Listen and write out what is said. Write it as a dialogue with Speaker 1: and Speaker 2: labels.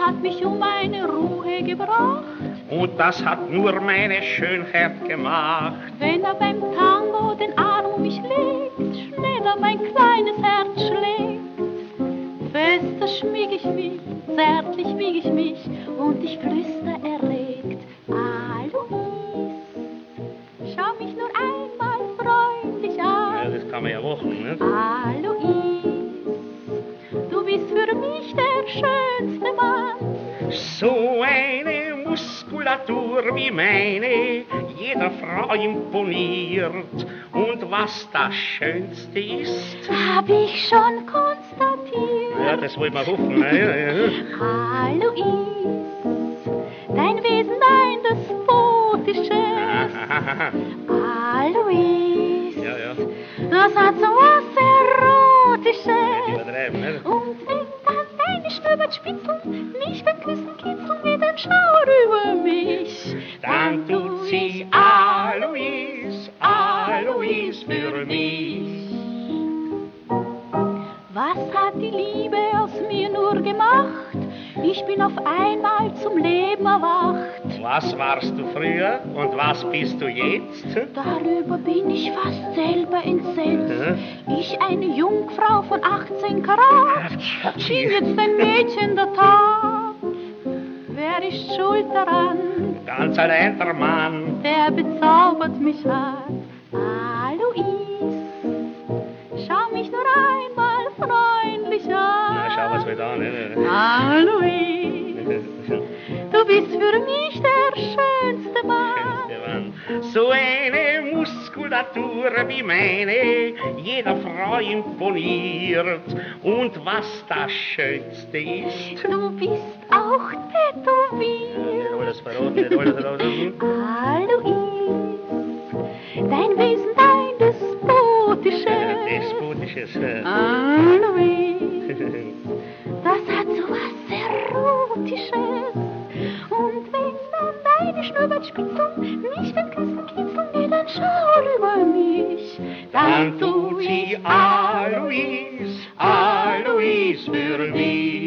Speaker 1: hat mich um meine Ruhe gebracht.
Speaker 2: Und das hat nur meine Schönheit gemacht.
Speaker 1: Wenn er beim Tango den Arm um mich legt, schneller mein kleines Herz schlägt. Fester schmieg ich mich, zärtlich wieg ich mich und ich flüster erregt. Alois, schau mich nur einmal freundlich an.
Speaker 2: Ja, das kann man ja machen, ne?
Speaker 1: Alois, du bist für mich der schönste Mann.
Speaker 2: So eine Muskulatur wie meine, jeder Frau imponiert. Und was das Schönste ist,
Speaker 1: Hab ich schon konstatiert.
Speaker 2: ja, das wollte man hoffen, ne?
Speaker 1: Alois, dein Wesen, dein despotisches. Alois,
Speaker 2: Ja, ja.
Speaker 1: das hat so was Erotisches.
Speaker 2: Übertreiben, ne?
Speaker 1: Und wenn dann deine Schnurrbartspitzen mich beim Küssen kitzeln wie ein Schauer über mich,
Speaker 2: Dann tut sie Alois, Alois für mich.
Speaker 1: Was hat die Liebe aus mir nur gemacht? Ich bin auf einmal zum Leben erwacht.
Speaker 2: Was warst du früher und was bist du jetzt?
Speaker 1: Darüber bin ich fast selber entsetzt. Ich, eine Jungfrau von 18 Karat, schien jetzt ein Mädchen der Tat. Wer ist schuld daran?
Speaker 2: Ganz allein der Mann.
Speaker 1: Der bezaubert mich hat. Alois, schau mich nur einmal freundlich an.
Speaker 2: Na, schau was wir da, ne?
Speaker 1: Alois, du bist für mich der schönste Mann.
Speaker 2: So eine Muskulatur wie meine, jeder Frau imponiert. Und was das Schönste ist,
Speaker 1: Du bist auch tätowiert.
Speaker 2: alles verraten, alles verraten.
Speaker 1: Alois, dein Wesen, dein despotisches.
Speaker 2: Despotisches.
Speaker 1: Alois, das hat so was Erotisches. Und wenn dann deine Schnurrbartspitzen mich beim Küssen kitzeln wie ein Schauer über mich,
Speaker 2: Dann tut sie Alois, Alois für mich.